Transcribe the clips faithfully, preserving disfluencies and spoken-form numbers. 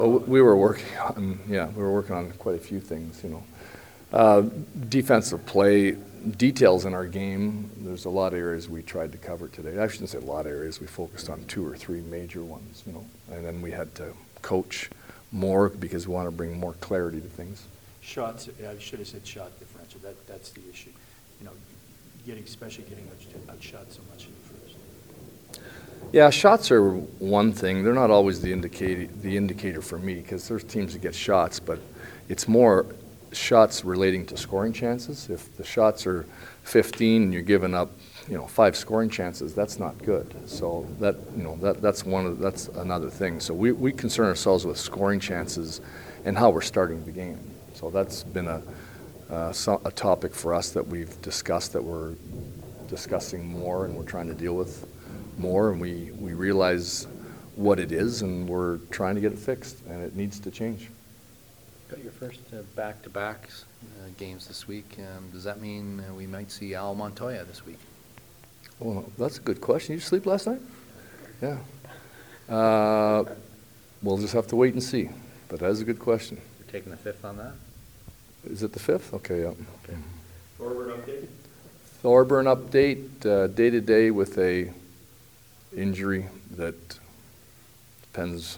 Oh, we were working on, yeah, we were working on quite a few things, you know. Uh, defensive play, details in our game, there's a lot of areas we tried to cover today. I shouldn't say a lot of areas, we focused on two or three major ones, you know. And then we had to coach more because we want to bring more clarity to things. Shots, I should have said shot differential, that, that's the issue. You know, getting, especially getting out- outshot so much in the first. Yeah, shots are one thing. They're not always the indicator, the indicator for me, because there's teams that get shots, but it's more shots relating to scoring chances. If the shots are fifteen and you're giving up, you know, five scoring chances, that's not good. So that, you know, that that's one of that's another thing. So we, we concern ourselves with scoring chances and how we're starting the game. So that's been a uh, so, a topic for us that we've discussed, that we're discussing more, and we're trying to deal with more, and we, we realize what it is, and we're trying to get it fixed, and it needs to change. Got your first uh, back-to-back uh, games this week. Um, does that mean uh, we might see Al Montoya this week? Well, that's a good question. Did you sleep last night? Yeah. Uh, we'll just have to wait and see, but that is a good question. You're taking the fifth on that? Is it the fifth? Okay, yeah. Okay. Thorburn update? Thorburn update, uh, day-to-day with a injury that depends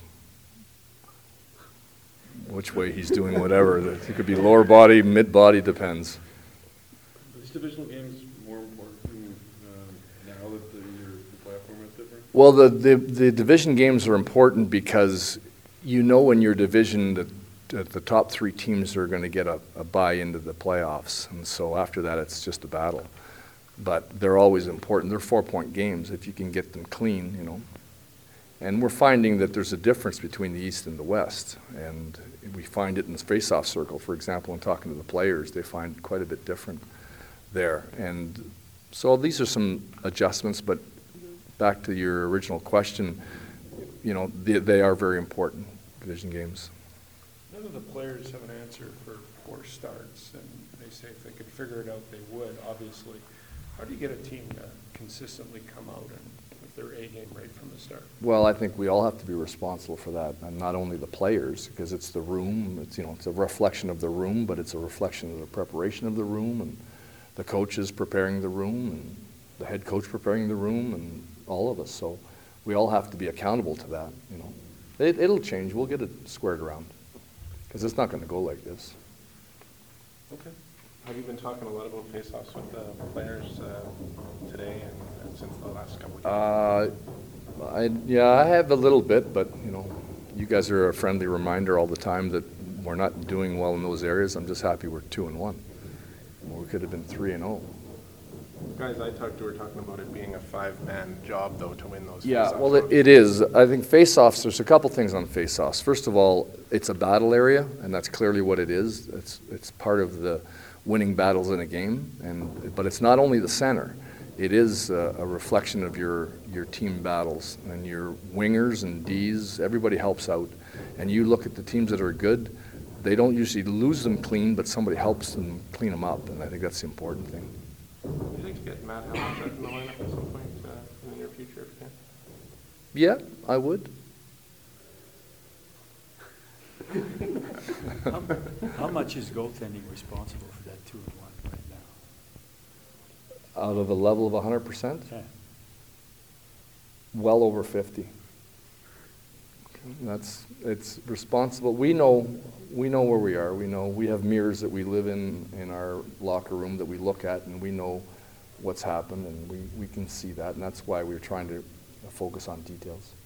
which way he's doing whatever. It could be lower body, mid-body, depends. Is divisional games more important uh, now that the, your, the platform is different? Well, the, the, the division games are important because you know in your division that, that the top three teams are going to get a, a bye into the playoffs, and so after that it's just a battle. But they're always important. They're four-point games if you can get them clean, you know. And we're finding that there's a difference between the East and the West, and we find it in the face-off circle, for example, in talking to the players. They find quite a bit different there. And so these are some adjustments, but back to your original question, you know, they, they are very important, division games. None of the players have an answer for poor starts, and they say if they could figure it out, they would, obviously. How do you get a team to consistently come out and with their A game right from the start? Well, I think we all have to be responsible for that, and not only the players, because it's the room. It's, you know, it's a reflection of the room, but it's a reflection of the preparation of the room, and the coaches preparing the room, and the head coach preparing the room, and all of us. So we all have to be accountable to that. You know, it, it'll change. We'll get it squared around, because it's not going to go like this. Okay. Have you been talking a lot about face-offs with the players uh, today and, and since the last couple of games? Uh, I, yeah, I have a little bit, but you know, you guys are a friendly reminder all the time that we're not doing well in those areas. I'm just happy we're two and one. Well, we could have been three and zero. Guys I talked to were talking about it being a five-man job, though, to win those Yeah, face-offs. well, it, it is. I think face-offs, there's a couple things on face-offs. First of all, it's a battle area, and that's clearly what it is. It's, it's part of the winning battles in a game, and but it's not only the center. It is a, a reflection of your, your team battles, and your wingers and Ds, everybody helps out. And you look at the teams that are good, they don't usually lose them clean, but somebody helps them clean them up, and I think that's the important thing. Would you like to get Matt Hamilton in the lineup at some point uh, in the near future if you can? Yeah, I would. How, how much is goaltending responsible for that two and one right now? Out of a level of one hundred percent, Yeah. well over fifty. That's, it's responsible. We know, we know where we are. We know, we have mirrors that we live in, in our locker room that we look at, and we know what's happened, and we, we can see that, and that's why we're trying to focus on details.